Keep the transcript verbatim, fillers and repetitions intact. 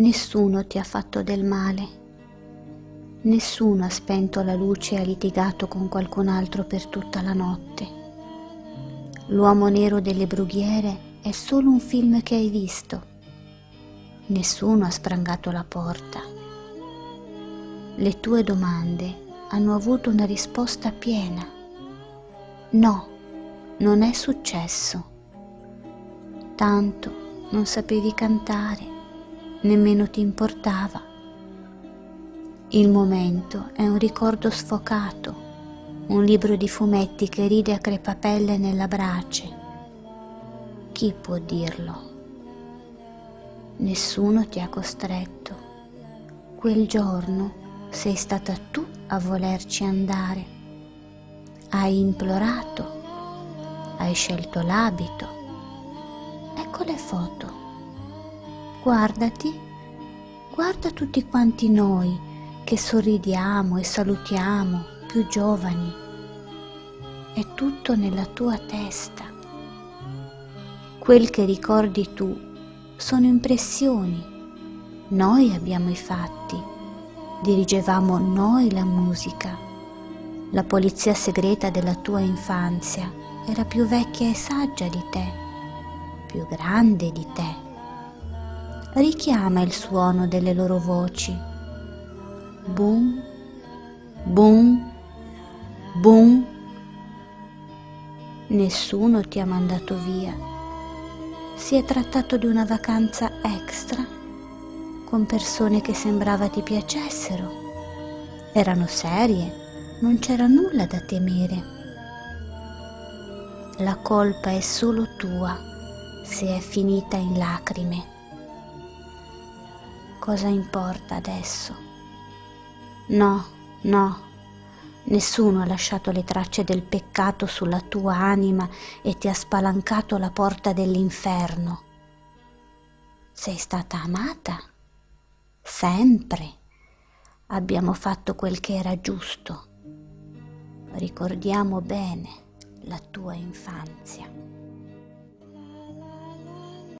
Nessuno ti ha fatto del male. Nessuno ha spento la luce e ha litigato con qualcun altro per tutta la notte. L'uomo nero delle brughiere è solo un film che hai visto. Nessuno ha sprangato la porta. Le tue domande hanno avuto una risposta piena. No, non è successo. Tanto non sapevi cantare, nemmeno ti importava. Il momento è un ricordo sfocato, un libro di fumetti che ride a crepapelle nella brace. Chi può dirlo? Nessuno ti ha costretto. Quel giorno sei stata tu a volerci andare. Hai implorato, hai scelto l'abito. Ecco le foto. Guardati, guarda tutti quanti noi che sorridiamo e salutiamo, più giovani. È tutto nella tua testa. Quel che ricordi tu sono impressioni. Noi abbiamo i fatti, dirigevamo noi la musica. La polizia segreta della tua infanzia era più vecchia e saggia di te, più grande di te. Richiama il suono delle loro voci. Boom, boom, boom. Nessuno ti ha mandato via. Si è trattato di una vacanza extra, con persone che sembrava ti piacessero. Erano serie, non c'era nulla da temere. La colpa è solo tua se è finita in lacrime. Cosa importa adesso? No, no, nessuno ha lasciato le tracce del peccato sulla tua anima e ti ha spalancato la porta dell'inferno. Sei stata amata? Sempre. Abbiamo fatto quel che era giusto. Ricordiamo bene la tua infanzia.